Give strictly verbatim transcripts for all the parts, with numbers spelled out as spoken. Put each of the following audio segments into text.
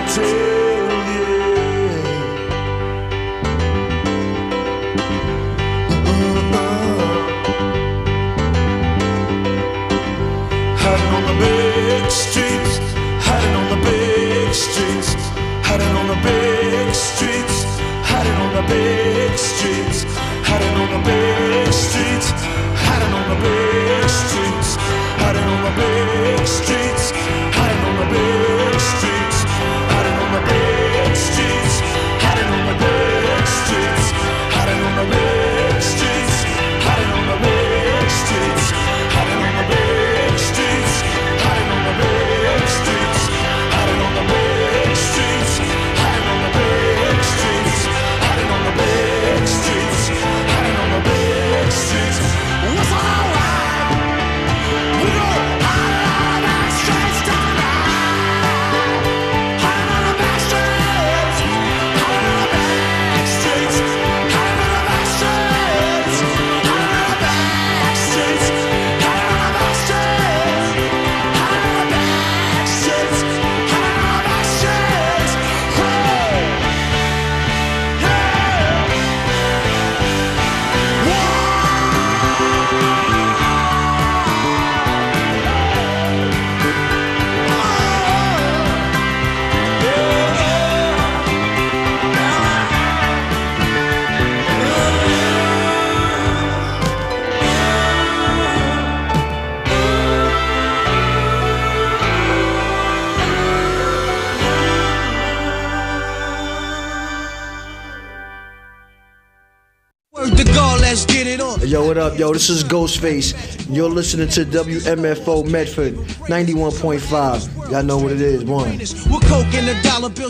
hotel, yeah. Uh-uh. Hiding on the big streets, hiding on the big streets, hiding on the big streets, hiding on the big streets, hiding on the big streets, hiding on the big streets, hiding on the big streets, hiding on the big streets, hiding on the big streets, hiding on the big streets, hiding on the big streets, hiding on the big streets, hiding on the big streets, hiding on the big streets, hiding on the big streets, hiding on the big streets, hiding on the big streets, hiding on the big streets. What's alright? We go hiding on the back streets tonight. Hiding on the back streets, hiding on the back streets, hiding on the back streets, hiding on the back streets, hiding on the back streets, hiding on the back streets, hiding on the back streets. Hey, Word to God, let's get it on. Yo, what up, yo? This is Ghostface. You're listening to W M F O Medford ninety-one point five. Y'all know what it is. One. We're coke and the dollar bills.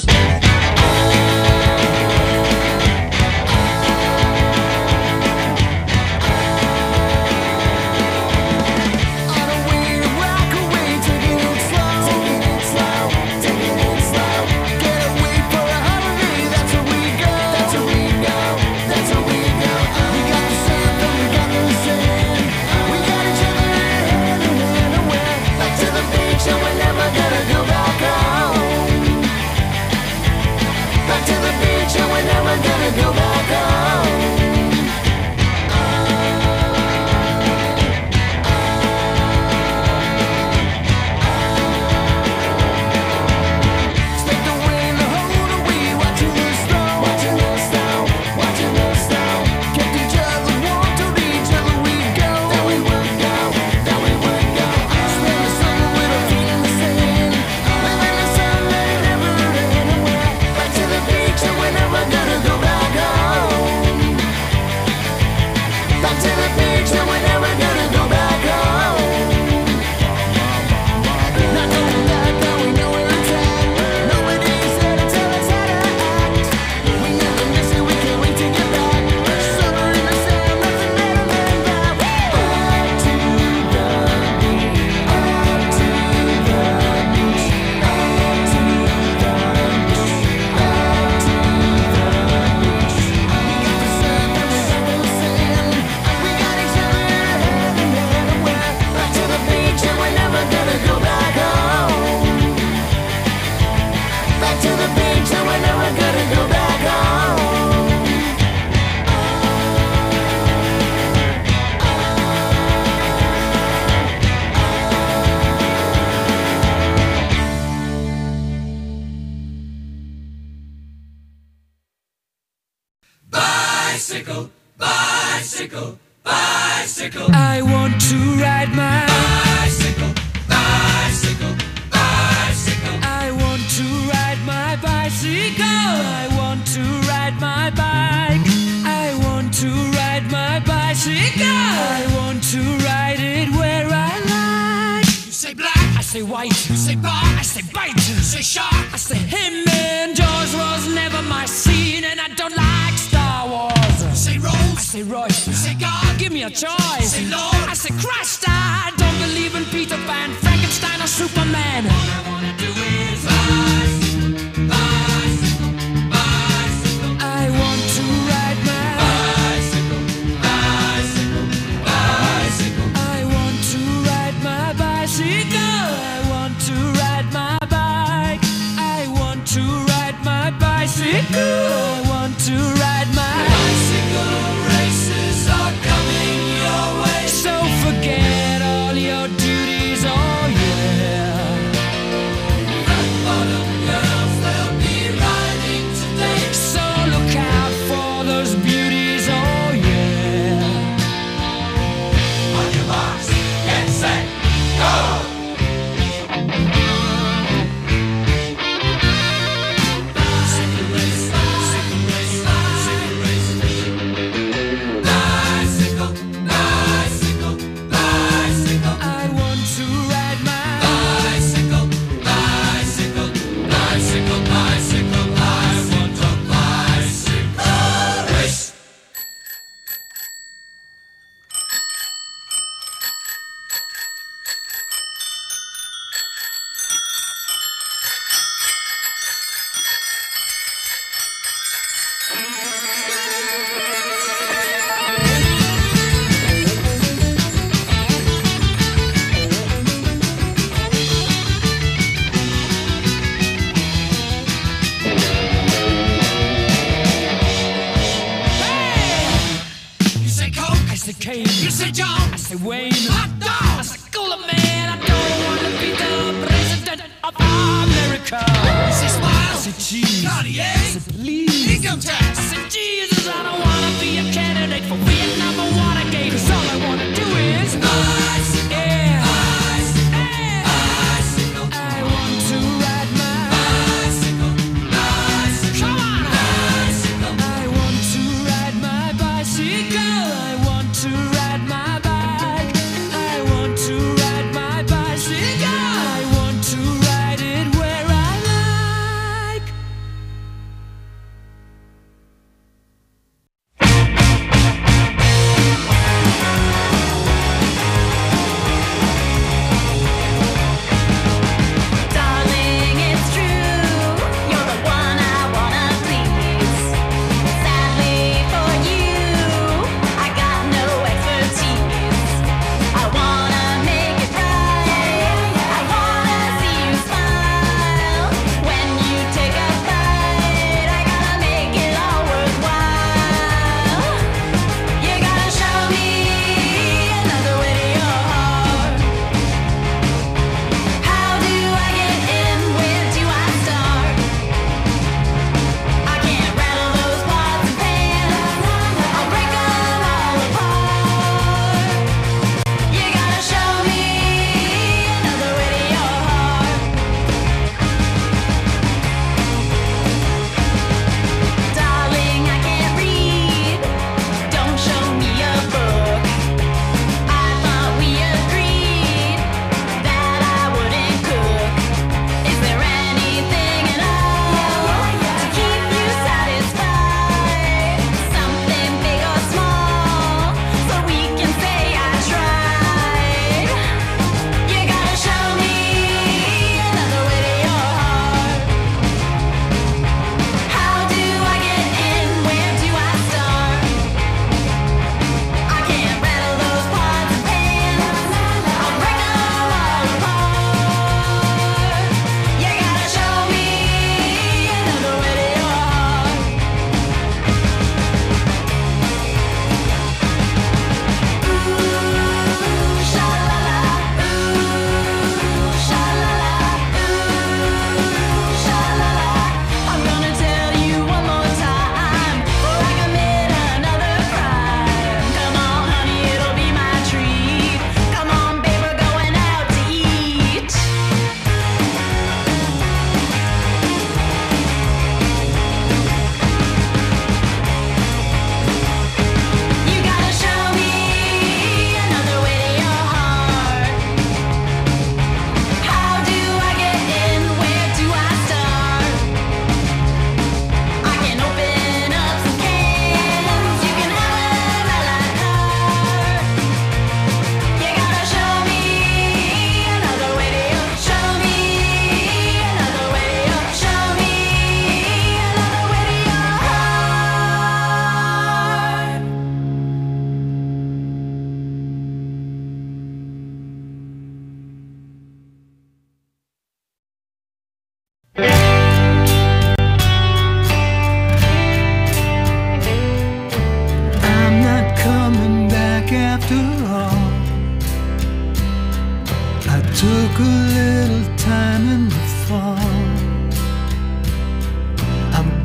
Bicycle, bicycle, bicycle. I want to ride my bicycle, bicycle, bicycle. I want to ride my bicycle. I want to ride my bike. I want to ride my bicycle. I want to ride it where I like. You say black, I say white. you say bar, I say bite. you say shark. I say him and Jaws was never my scene, and I don't like Star Wars. You say I Rose, say Royce. you say God. Give me a choice. Say Lord. I say Christ. I don't believe in Peter Pan, Frankenstein, or Superman. All I wanna do is bicycle, bicycle, bicycle. I want to ride my bicycle, bicycle, bicycle. I want to ride my bicycle. I want to ride my bike. I want to bicycle. I want to ride my Bicycle races are coming your way. So forget all your duties, oh yeah. Fat bottom girls, they'll be riding today. So look out for those beauties, oh yeah. On your marks, get set, go! Bicycle race, bicycle race, bicycle race. Bicycle, bicycle, bicycle. I want to ride my Bicycle, bicycle, bicycle, bicycle. I want a bicycle race. You say Coke, I say Kane. You say John, I say Wayne. Hot dog, I say Cooler Man. I don't want to be the president of America. You say smile, I say cheese, Cartier, I say please, income tax. I say Jesus. I don't want to be a candidate for Vietnam or Watergate. 'Cause all I want to do is Bicycle, yeah, bicycle, yeah. bicycle, I want to ride my bicycle, bicycle, come on. bicycle. I want to ride my bicycle. I want to ride my bike. I want to ride my bicycle. I want to ride it where I like.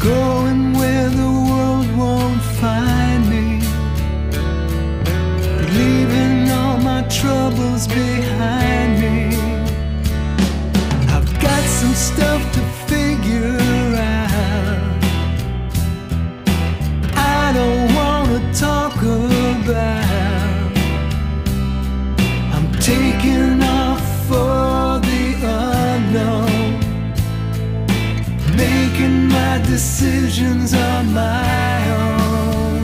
going where the world won't find me, leaving all my troubles behind me. I've got some stuff to figure out. I don't wanna talk about. I'm taking off for the unknown, making my decisions on my own.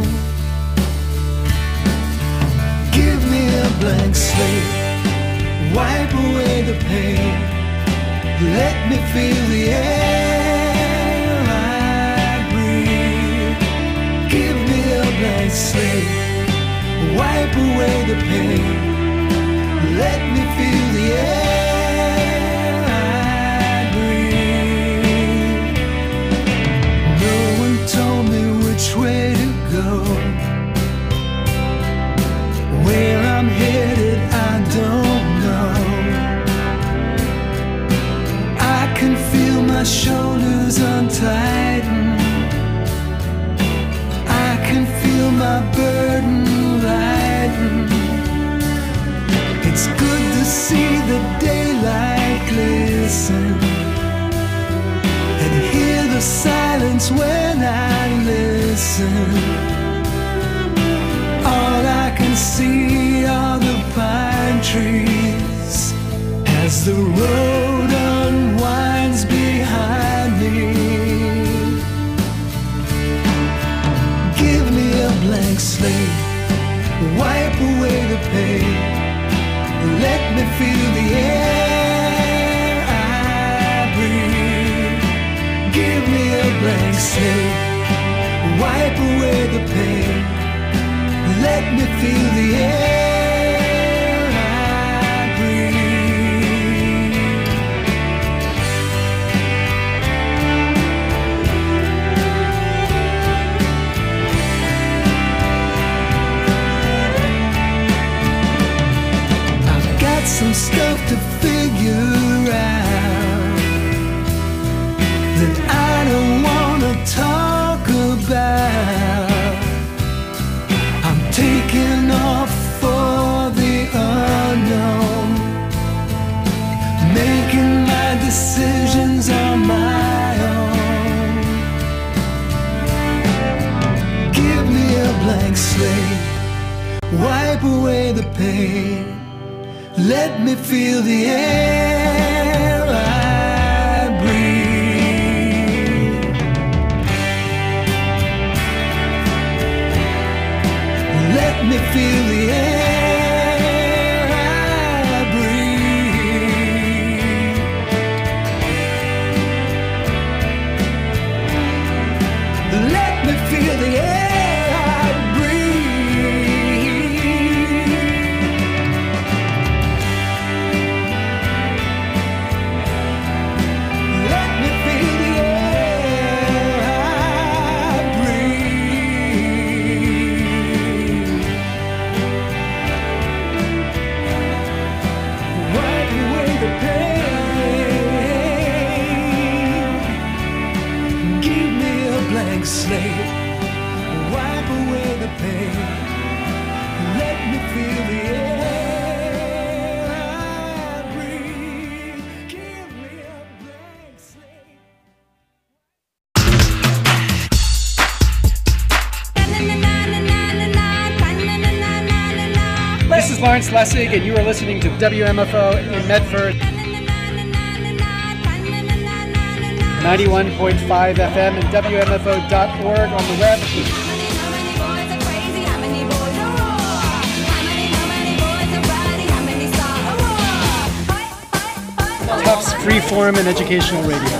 Give me a blank slate, wipe away the pain, let me feel the air I breathe. Give me a blank slate, wipe away the pain, let me feel the air I breathe. No one told me which way to go, where I'm headed I don't know. I can feel my shoulders untighten, I can feel my burden lighten. It's good to see the daylight glisten and hear the silence when I listen. All I can see are the pine trees as the road unwinds behind me. Give me a blank slate, wipe away the pain, let me feel the air I breathe. Give me a blank slate, wipe away the pain, let me feel the air I breathe. I've got some stuff to figure out that I don't wanna talk about. I'm taking off for the unknown, making my decisions on my own. Give me a blank slate, wipe away the pain, let me feel the air I breathe. Let me feel the air I breathe. Let me feel the air I breathe. Let me feel the air I breathe. Wipe away the pain. Give me a blank slate, wipe away the pain, let me feel the air I breathe. Give me a blank slate. This is Lawrence Lessig, and you are listening to W M F O in Medford, ninety-one point five F M and W M F O dot org on the web. Tufts Freeform and Educational Radio.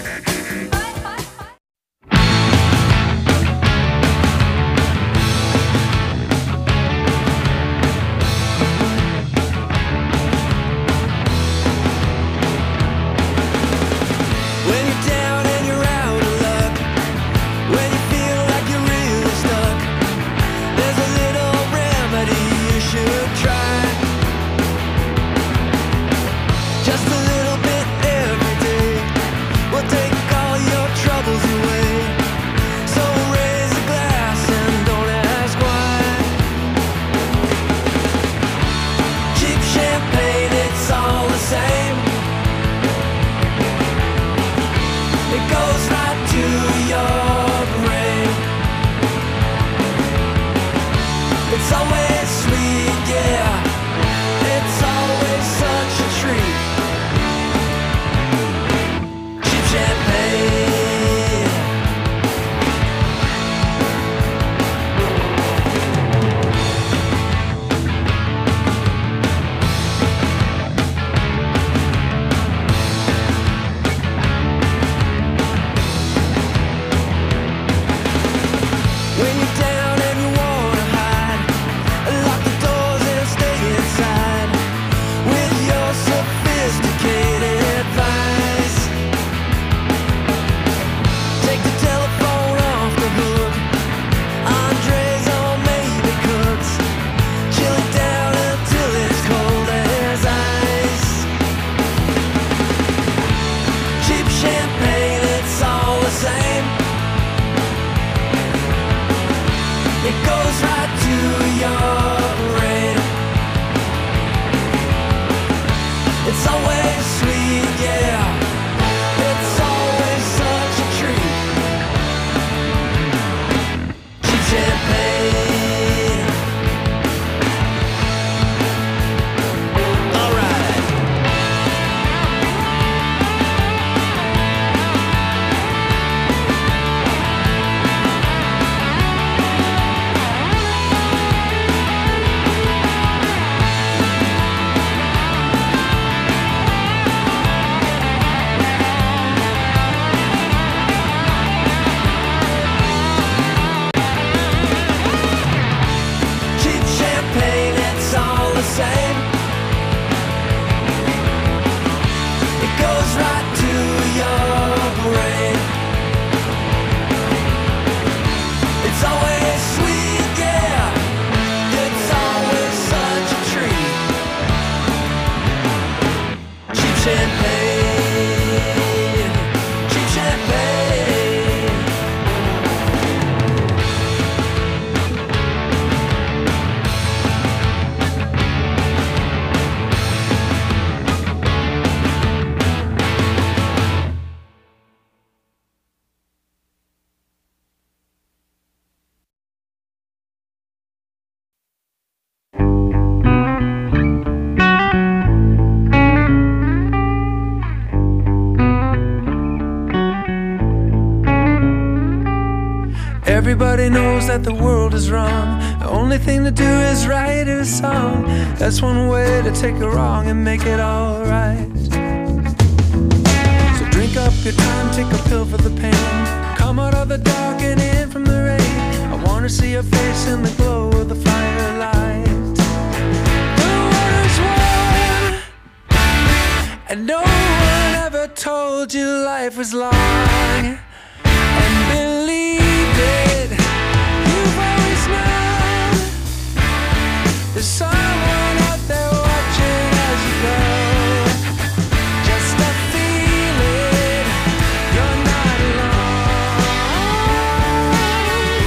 When you're down and you're out of luck, when you feel like you're really stuck, there's a little remedy you should try. Just a little bit every day. Everybody knows that the world is wrong. The only thing to do is write a song. That's one way to take a wrong and make it alright. So drink up your time, take a pill for the pain. Come out of the dark and in from the rain. I wanna see your face in the glow of the firelight. The water's warm, and no one ever told you life was long. And believe it, you've always known there's someone out there watching as you go. Just a feeling you're not alone.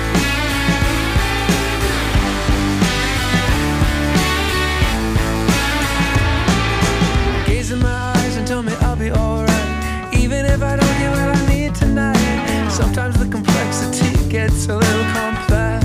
Gaze in my eyes and tell me I'll be alright, even if I don't get what I need tonight. Sometimes the complexity gets a little complex,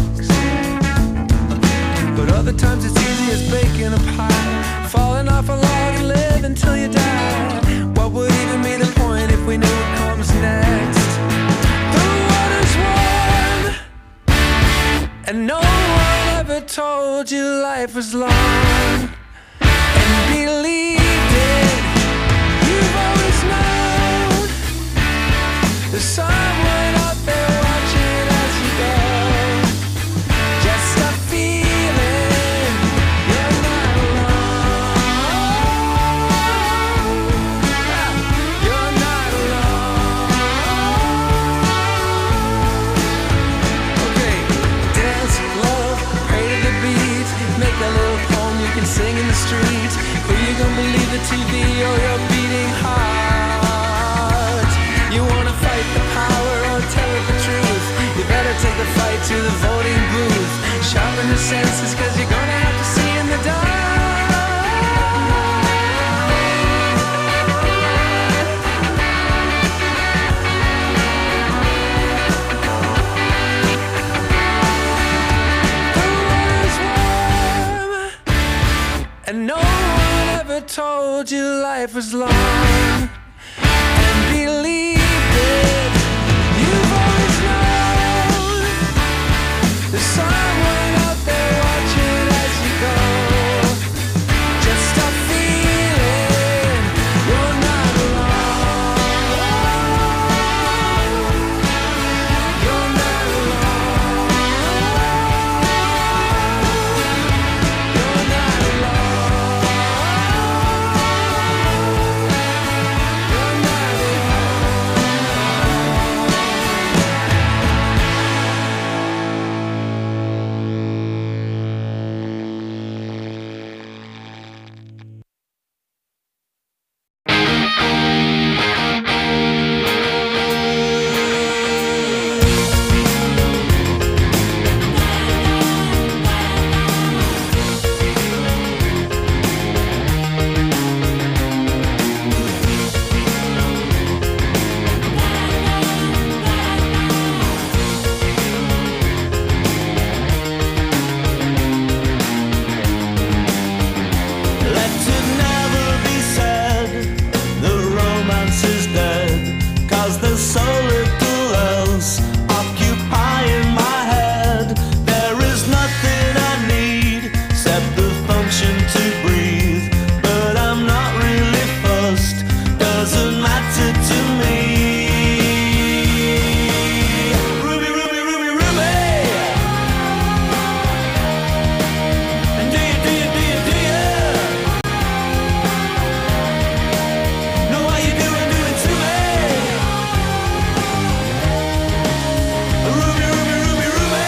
but other times it's easy as baking a pie, falling off a log and live until you die. What would even be the point if we knew what comes next? The water's warm, and no one ever told you life was long. And believed it, you've always known there's someone out there watching as you go. Just a feeling you're not alone. You're not alone. Okay, dance, love, pray to the beat. Make a little poem you can sing in the streets. Who you gonna believe, the T V or your beating heart? You wanna fight the power or tell it the truth? You better take the fight to the voting booth. Sharpen your senses, cause you're gonna have to see in the The water's warm, and no one ever told you life was long. And believed it, you've always known there's someone out there watching as you go. Just a feeling you're not alone. You're not alone. You're not alone. You're not Let it never be said the romance is dead, cause there's so little else occupying my head. There is nothing I need except the function to breathe, but I'm not really fussed, doesn't matter to me. Ruby, Ruby, Ruby, Ruby. And do you, do you, do you, do you know what you doing, doing to me? Ruby, Ruby, Ruby, Ruby.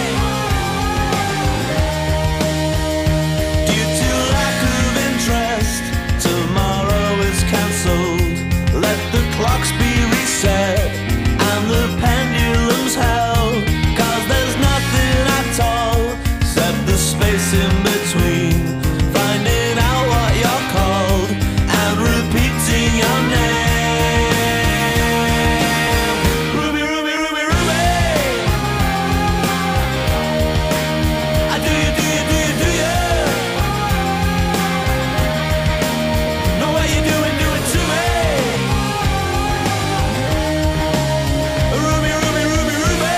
Due to lack of interest, tomorrow is cancelled. Let the clocks be reset and the pendulums held, cause there's nothing at all except the space in between, finding out what you're called and repeating your name. Ruby, Ruby, Ruby, Ruby. I do you, do you, do you, do you know what you doing, doing to me? Ruby, Ruby, Ruby, Ruby.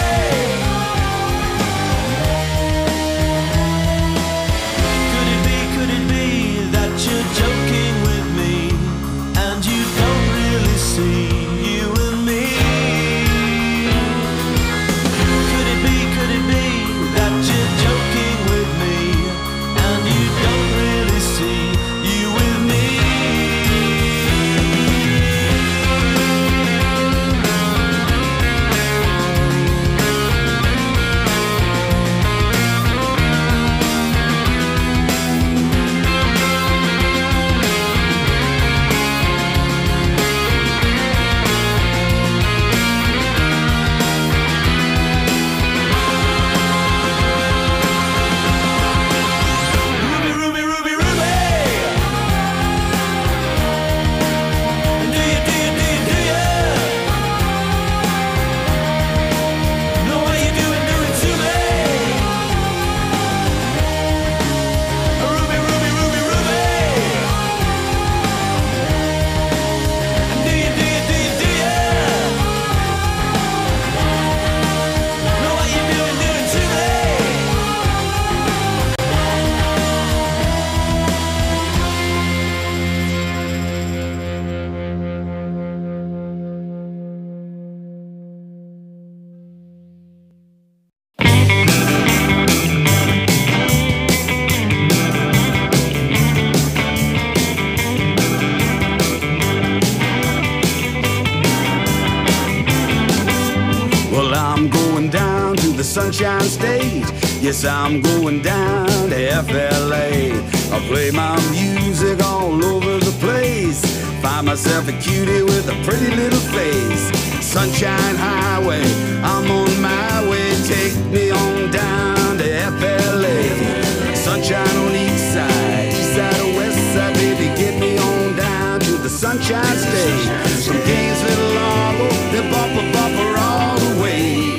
the Sunshine State. Yes, I'm going down to F L A. I'll play my music all over the place. Find myself a cutie with a pretty little face. Sunshine Highway, I'm on my way. Take me on down to F L A. Sunshine on each side, east side or west side, baby, get me on down to the Sunshine State. From Gainesville to Largo, then bumper bumper all the way.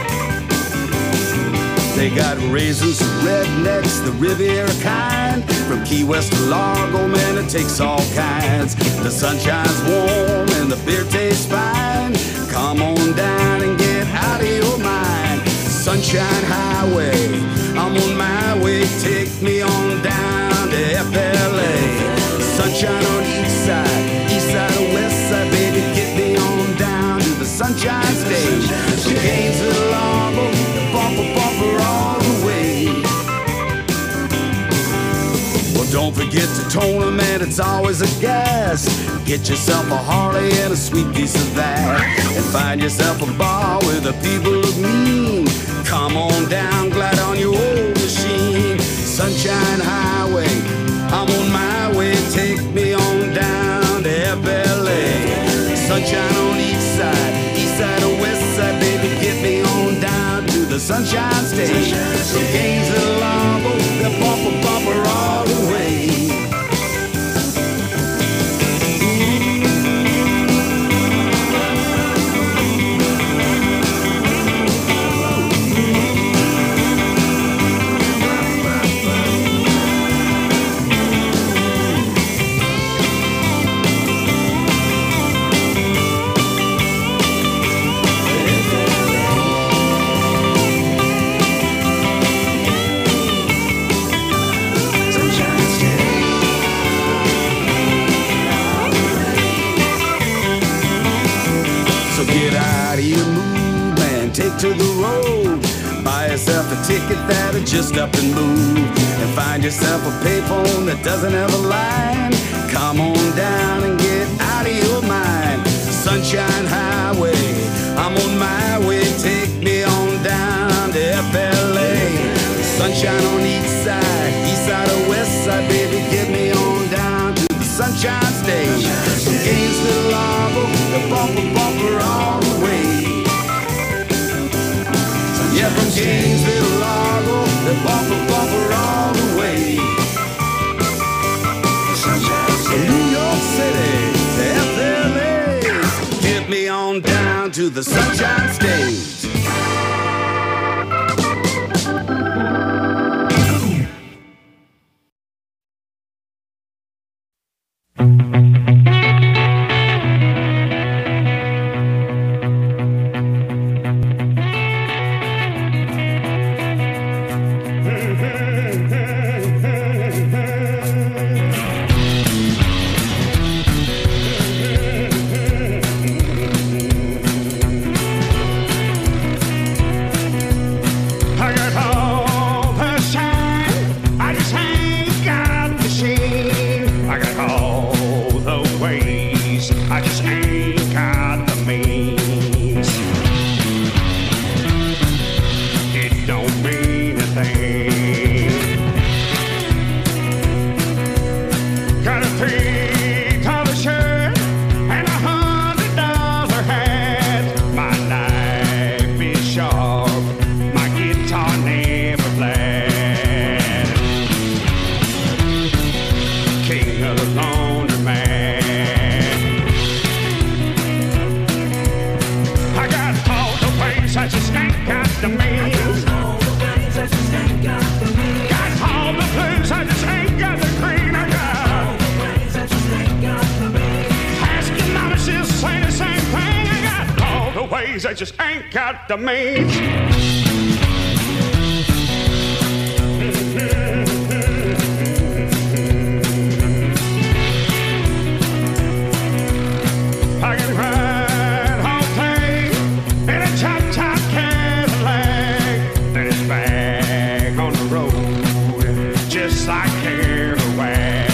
They got raisins and rednecks, the Riviera kind. From Key West to Largo, man, it takes all kinds. The sunshine's warm and the beer tastes fine. Come on down and get out of your mind. Sunshine Highway, I'm on my way. Take me on down to F L A. Sunshine on each side, east side or west side, baby, get me on down to the Sunshine State. From Gainesville to Largo, bumper bumper all the way. Well, don't forget to tone 'em, man, it's always a gas. Get yourself a Harley and a sweet piece of that, and find yourself a bar where the people look mean. Come on down, glide on your old machine. Sunshine Highway, I'm on my way. Take me on down to F L A. Sunshine on each side, east side or west side, baby, get me on down to the Sunshine State. From Gainesville to Largo, the bumper bumper all the way. Take to the road, buy yourself a ticket that'll just up and move, and find yourself a payphone that doesn't have a line. Come on down and get out of your mind. Sunshine Highway, I'm on my way. Take me on down to F L A. Sunshine on each side, east side or west side, baby, get me on down to the Sunshine State. From Gainesville to Largo, the bumper bumper all the way. Yeah, from Gainesville to Largo, the bumper bumper all the way. From New York City to F L A, get me on down to the Sunshine State. I just ain't got the means. I can ride all day in a chop top Cadillac, then it's back on the road just like Kerouac.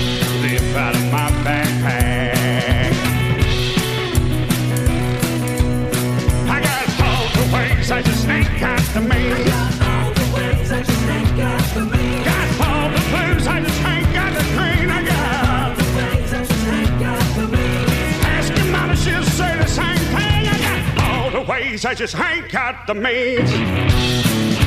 Live out of my backpack. I just ain't got the means. Got all the ways, I just ain't got the means. Got all the blues, I just ain't got the green. I got all the ways, I just ain't got the means. Ask your mama, she'll say the same thing. I got all the ways, I just ain't got the means.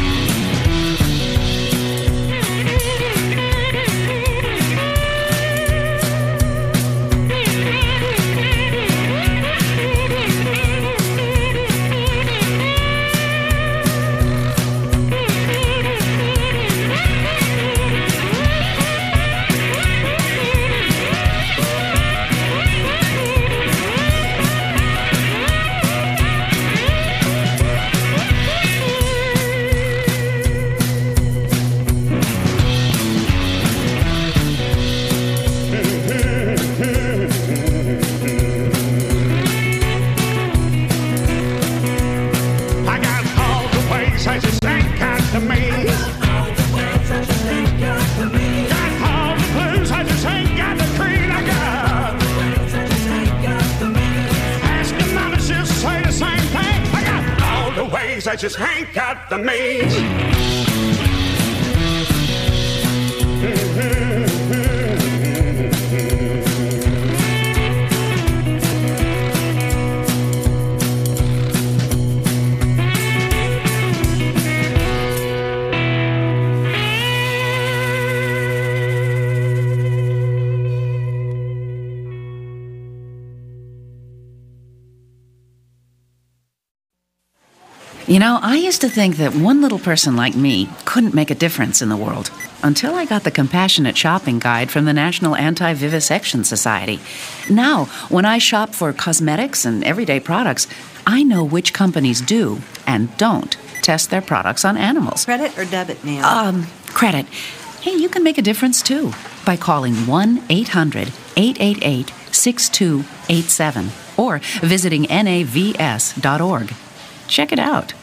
I just ain't got the means. You know, I used to think that one little person like me couldn't make a difference in the world until I got the Compassionate Shopping Guide from the National Anti-Vivisection Society. Now, when I shop for cosmetics and everyday products, I know which companies do and don't test their products on animals. Credit or debit, Neil? Um, credit. Hey, you can make a difference, too, by calling one eight hundred eight eight eight six two eight seven or visiting N A V S dot org. Check it out.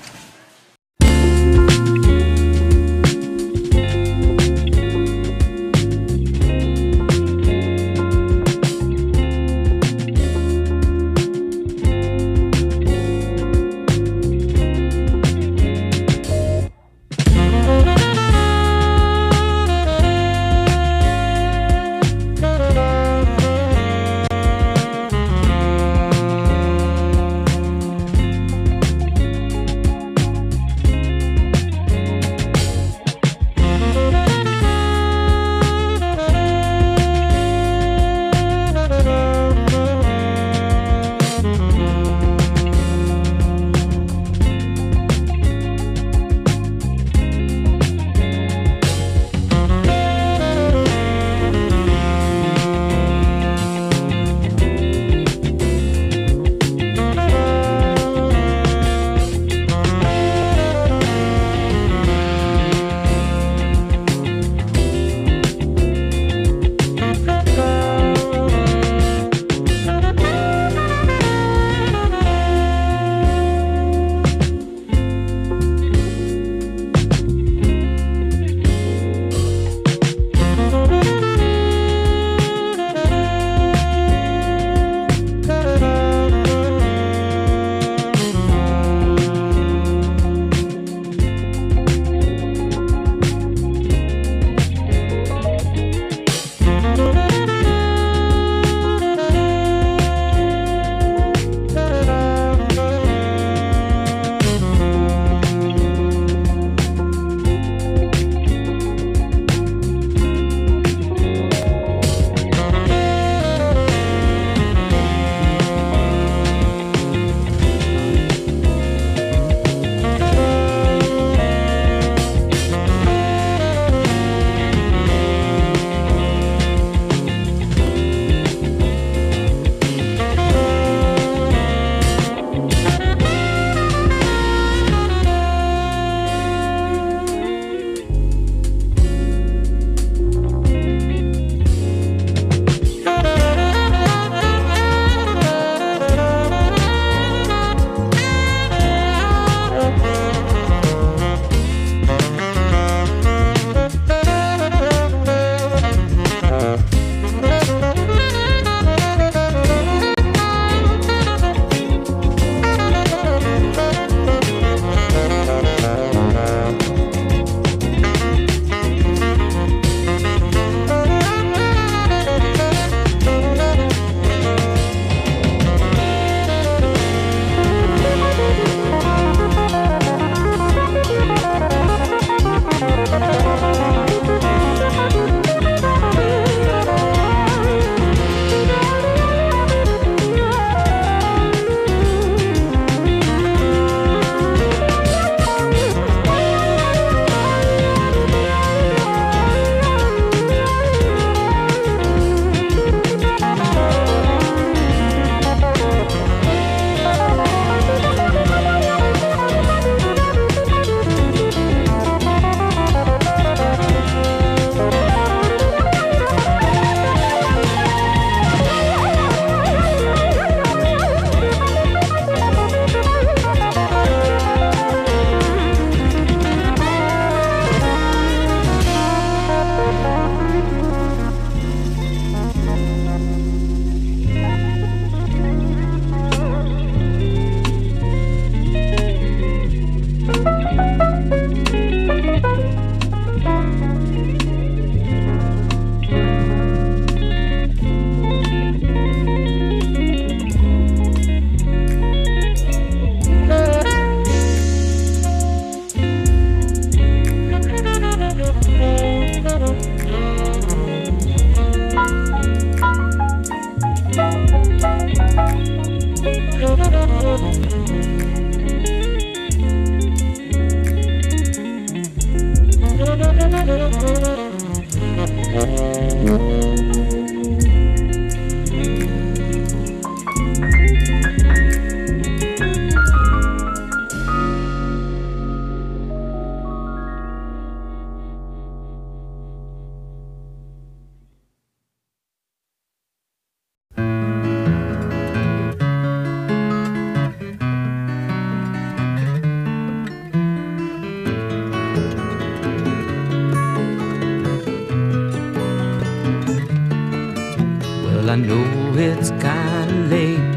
I know it's kinda late.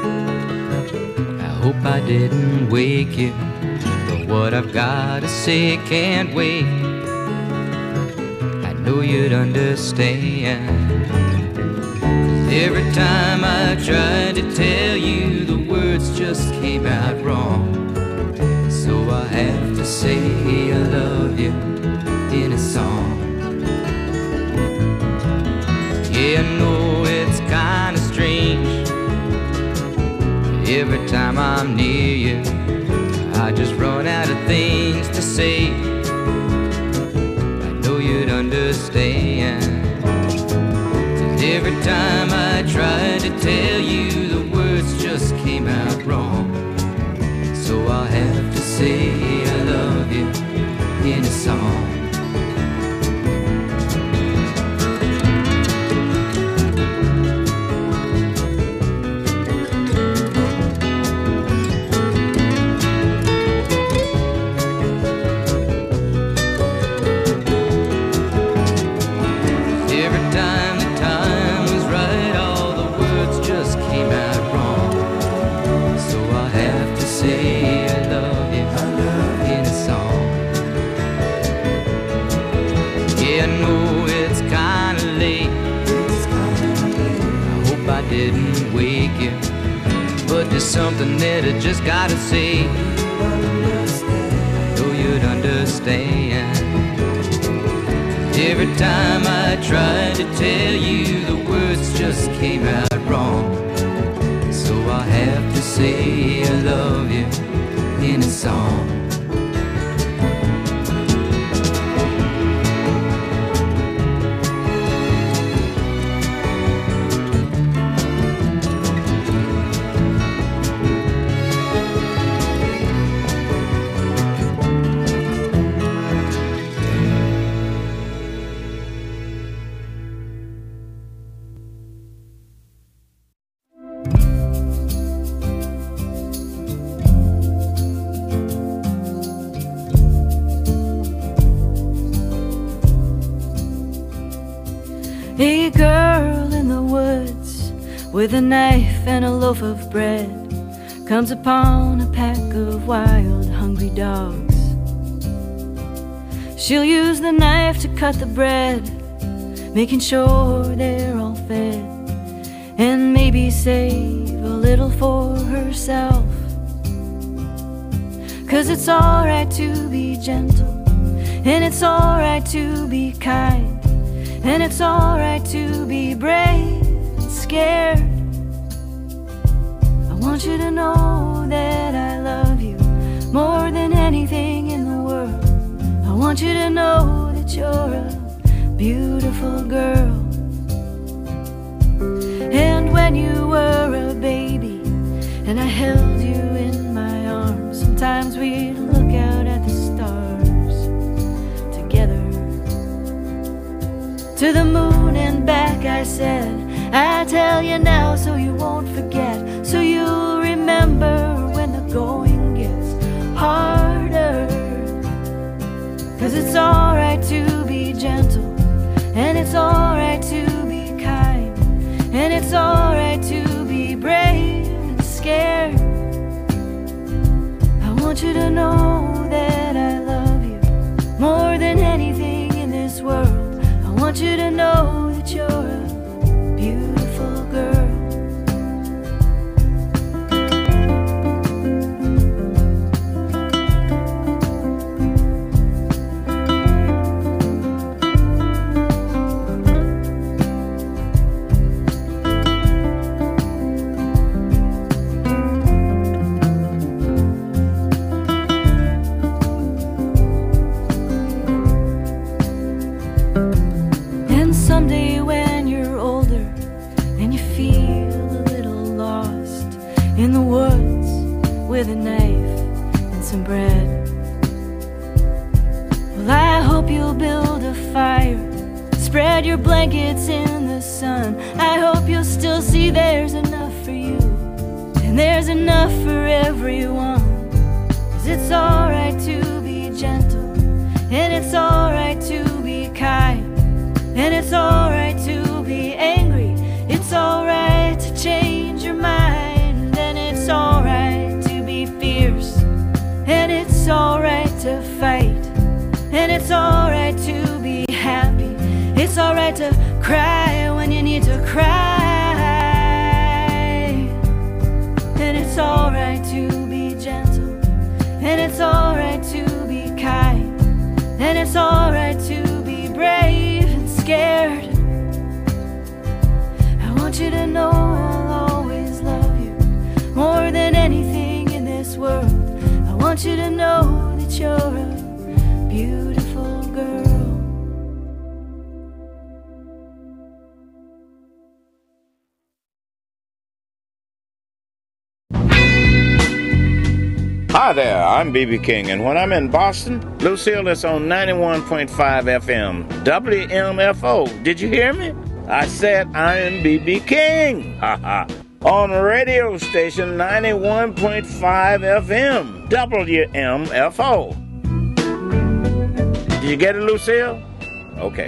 I hope I didn't wake you, but what I've gotta say can't wait. I know you'd understand. 'Cause every time I tried to tell you, the words just came out wrong. So I have to say I love you in a song. Yeah, I know it's kinda strange. Every time I'm near you, I just run out of things to say. I know you'd understand. 'Cause every time I tried to tell you, the words just came out wrong. So I'll have to say I love you in a song. Didn't wake you, but there's something that I just gotta say. I know you'd understand. Every time I tried to tell you, the words just came out wrong. So I have to say I love you in a song. A girl in the woods with a knife and a loaf of bread comes upon a pack of wild, hungry dogs. She'll use the knife to cut the bread, making sure they're all fed, and maybe save a little for herself. 'Cause it's alright to be gentle, and it's alright to be kind, and it's alright to be brave and scared. I want you to know that I love you more than anything in the world. I want you to know that you're a beautiful girl. And when you were a baby and I held you in my arms, sometimes we'd look out at the stars together. To the moon and back I said, I tell you now so you won't forget, so you'll remember when the going gets harder. 'Cause it's alright to be gentle, and it's alright to be kind, and it's alright to be brave and scared. I want you to know that I love you more than anything in this world. I want you to know that you're a beautiful girl. in the woods with a knife and some bread. Well, I hope you'll build a fire, spread your blankets in the sun. I hope you'll still see there's enough for you, and there's enough for everyone. 'Cause it's alright to be gentle, and it's alright to be kind, and it's alright to be angry. It's alright to change your mind, and it's alright to be fierce, and it's alright to fight, and it's alright to be happy. It's alright to cry when you need to cry, and it's alright to be gentle, and it's alright to be kind, and it's alright to be brave and scared. I want you to know I'll always love you more than anything in this world. I want you to know that you're a beautiful girl. Hi there, I'm B B King, and when I'm in Boston, Lucille is on ninety-one point five F M, W M F O. Did you hear me? I said I am B B King, haha, on radio station ninety-one point five F M, W M F O. Did you get it, Lucille? Okay.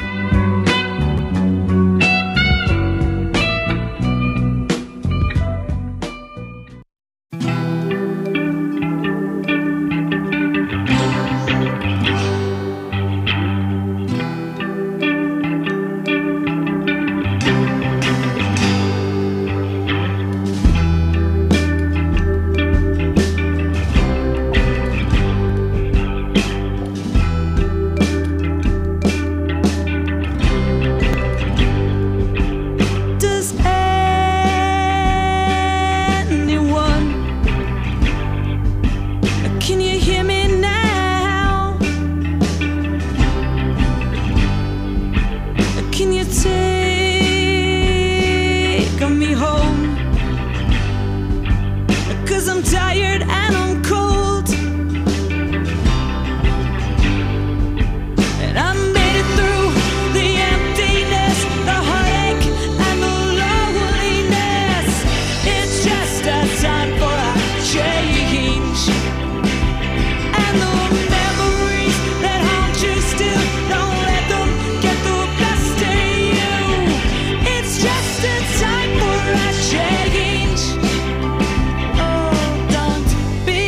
Change. Oh, don't be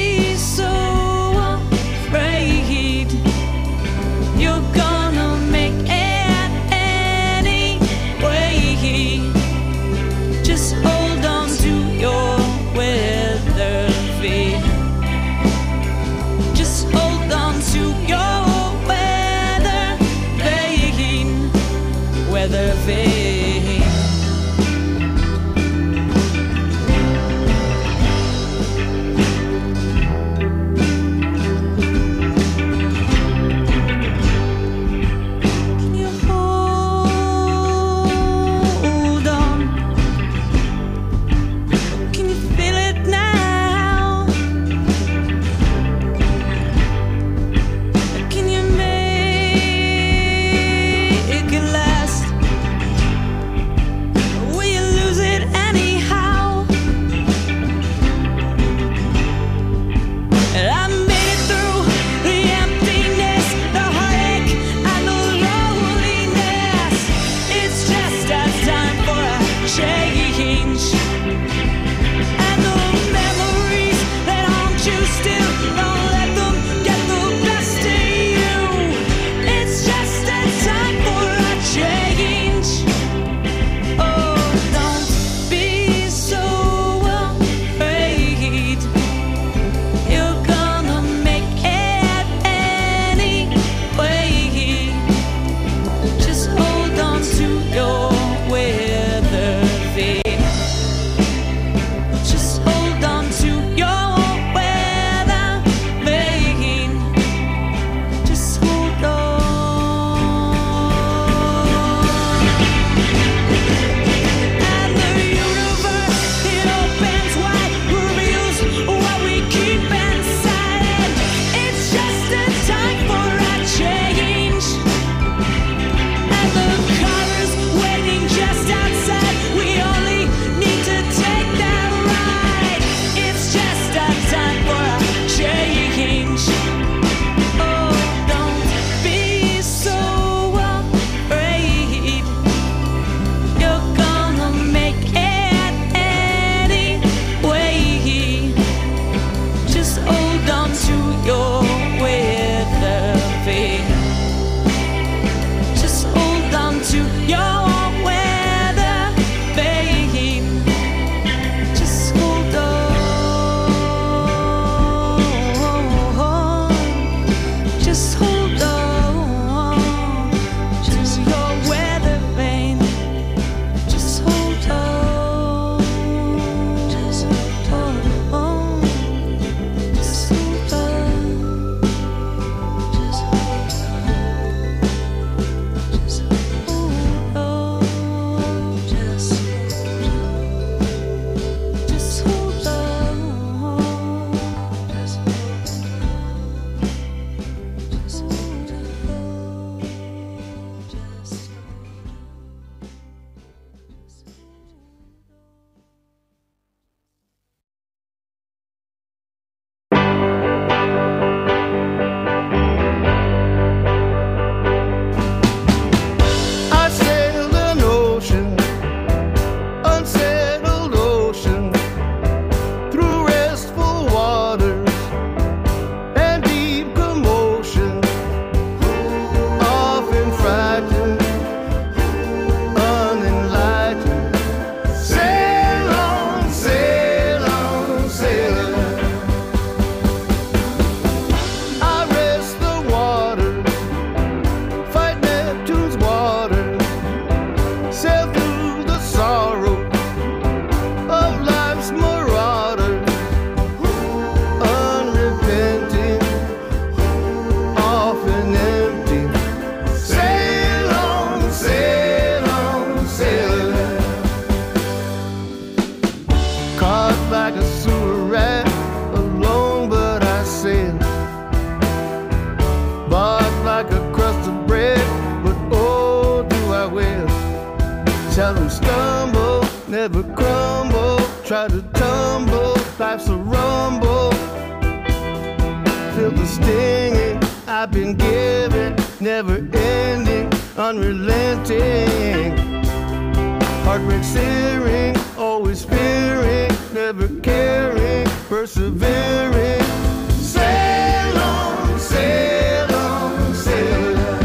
are stinging. I've been given, never ending, unrelenting. Heartbreak searing, always fearing, never caring, persevering. Sail on, sail on, sail on.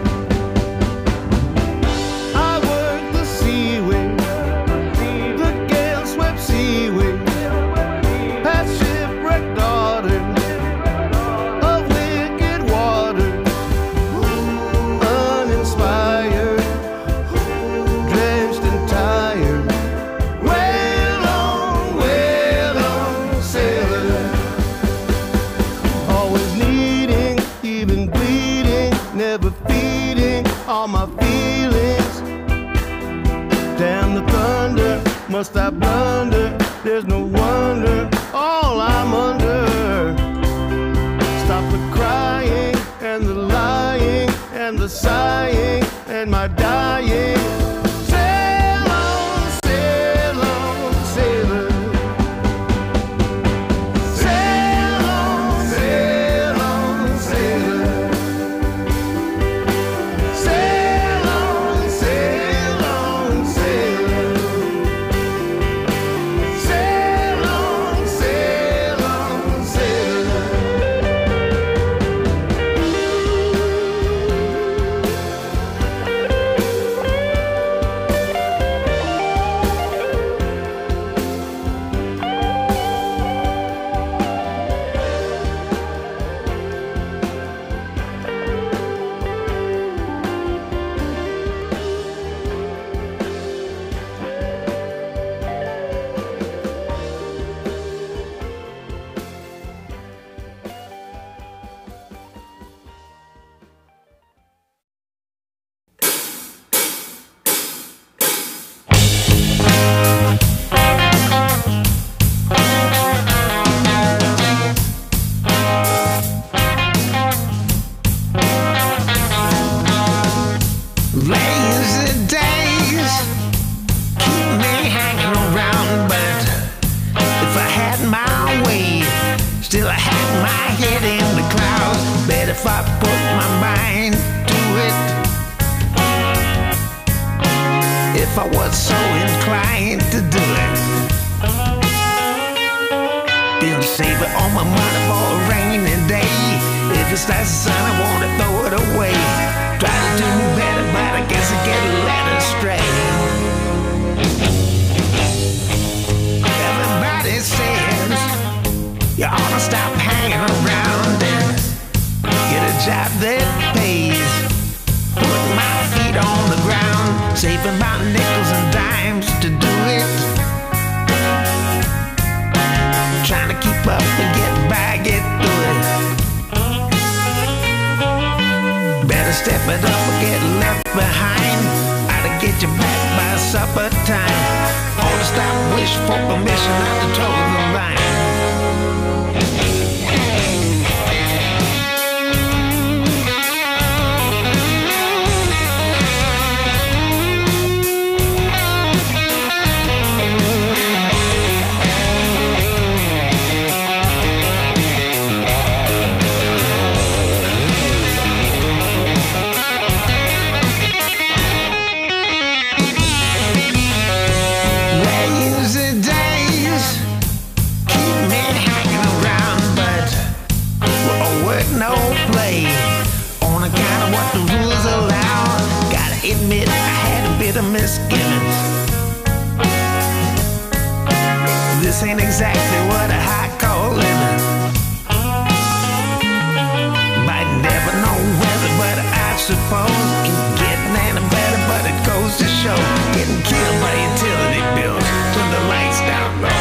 I work the seaway, the gale swept seaway, past shipwrecked daughter of wicked water, uninspired, drenched and tired. Wail on, wail on, sailor. Always needing, even bleeding, never feeding all my feelings. Damn the thunder, must I blunder? There's no wonder, all I'm under. Stop the crying and the lying and the sighing and my dying. Sail on, sail on, sailor. Sail on, sail on, sailor. Sail on, sail on, sailor. Sail on, sail on, sailor. Lazy days keep me hanging around, but if I had my way, still I had my head in the clouds. Bet if I put my mind to it, if I was so inclined to do it, been saving all my money for a rainy day. If it starts to sun, I want to throw it away. Try to do better, but I guess I get led astray. Everybody says you ought to stop hanging around and get a job that pays. Put my feet on the ground, saving my nickels and dimes to do it. Trying to keep up and get by, get through it. Better step it up or get left behind. I'd get you back by supper time. Ought to stop, wish for permission not to toe the line. Lazy days keep me hanging around, but oh, work no play on account of what the rules allow. Gotta admit I had a bit of misgivings. This ain't exactly what a high call living. Might never know whether, but I suppose ain't getting any better, but it goes to show getting killed by utility bills. Turn the lights down low.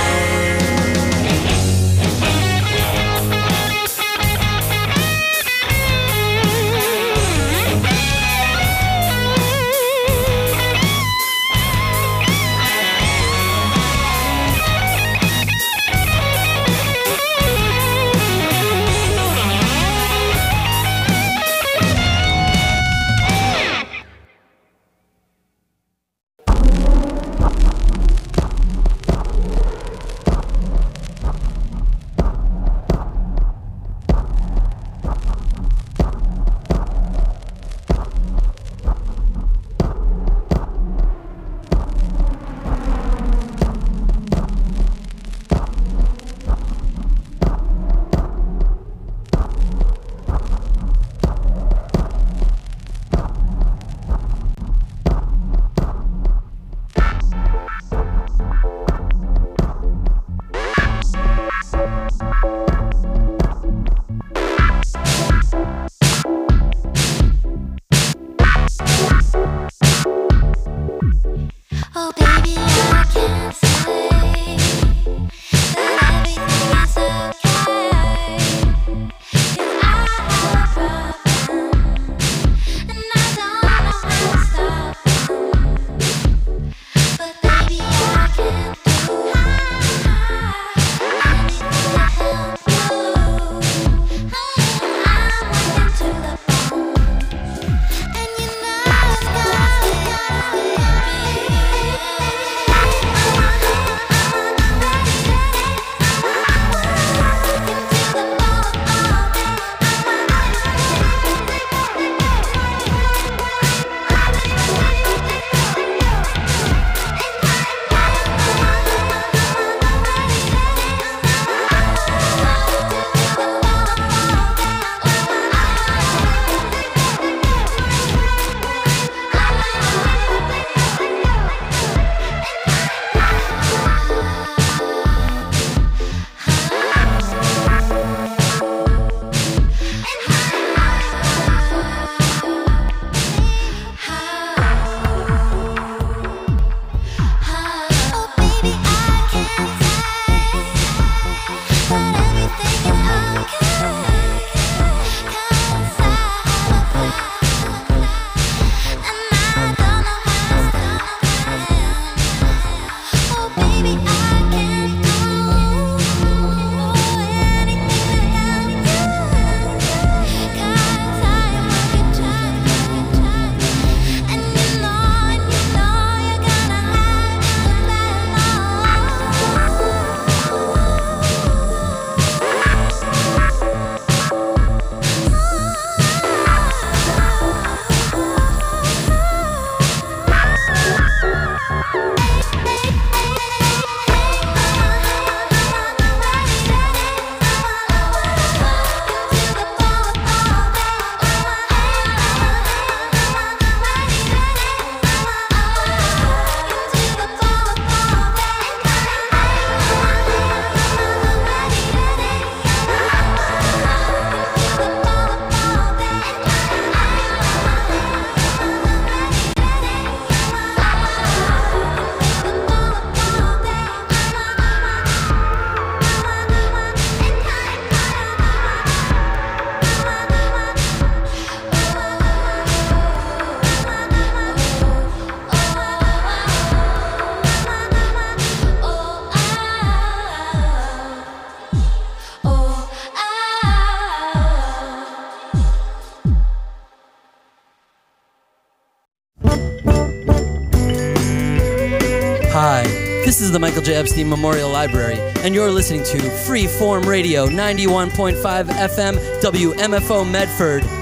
is the Michael J. Epstein Memorial Library, and you're listening to Freeform Radio, ninety-one point five F M, W M F O Medford.